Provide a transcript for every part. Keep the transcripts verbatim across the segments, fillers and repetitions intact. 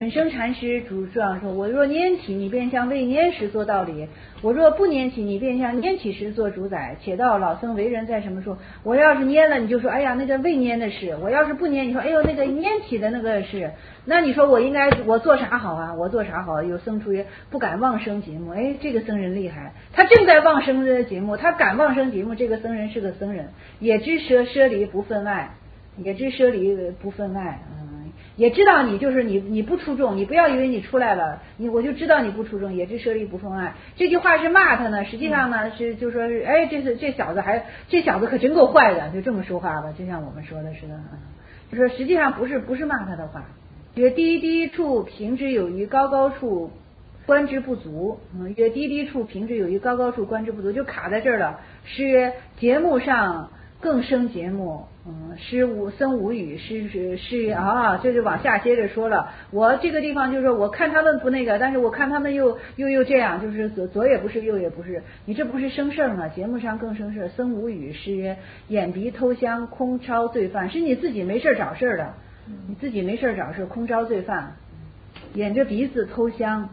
本生禅师主这样说：我若拈起，你便像未拈时做道理；我若不拈起，你便像拈起时做主宰。且道老僧为人在什么说？我要是拈了，你就说哎呀那个未拈的事；我要是不拈，你说哎呦那个拈起的那个事。那你说我应该我做啥好啊？我做啥好？有僧出于不敢妄生节目，哎，这个僧人厉害，他正在妄生的节目，他敢妄生节目，这个僧人是个僧人，也知舍舍离不分外，也知舍离不分外，嗯，也知道你就是你你不出众，你不要以为你出来了，你我就知道你不出众，也知舍离不分外。这句话是骂他呢，实际上呢是就说是哎，这是这小子还这小子可真够坏的，就这么说话吧，就像我们说的似的，就说实际上不是不是骂他的话。曰低低处平之有余，高高处观之不足。嗯，曰低低处平之有余，高高处观之不足，就卡在这儿了。诗曰节目上更生节目。嗯，诗无僧无语，诗是诗啊，这就往下接着说了。我这个地方就是说，我看他们不那个，但是我看他们又又又这样，就是左左也不是，右也不是，你这不是生事吗？节目上更生事。僧无语，诗曰眼鼻偷香，空超罪犯，是你自己没事找事的。你自己没事找事，空招罪犯，掩着鼻子偷香。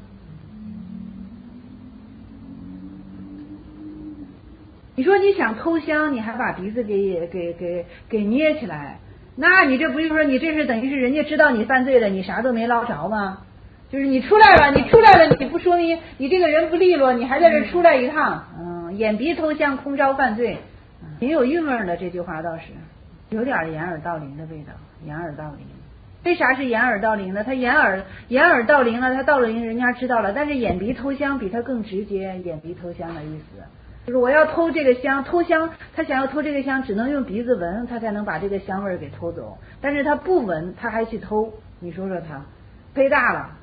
你说你想偷香，你还把鼻子给给给给捏起来，那你这不就是说你这是等于是人家知道你犯罪了，你啥都没捞着吗？就是你出来了，你出来了，你不说明你这个人不利落，你还在这出来一趟，嗯，掩鼻偷香，空招犯罪，挺有韵味的。这句话倒是有点掩耳盗铃的味道。掩耳盗铃，为啥是掩耳盗铃呢？他掩耳掩耳盗铃了，他盗铃人家知道了，但是掩鼻偷香比他更直接，掩鼻偷香的意思就是我要偷这个香，偷香，他想要偷这个香，只能用鼻子闻，他才能把这个香味给偷走，但是他不闻，他还去偷，你说说他忒大了。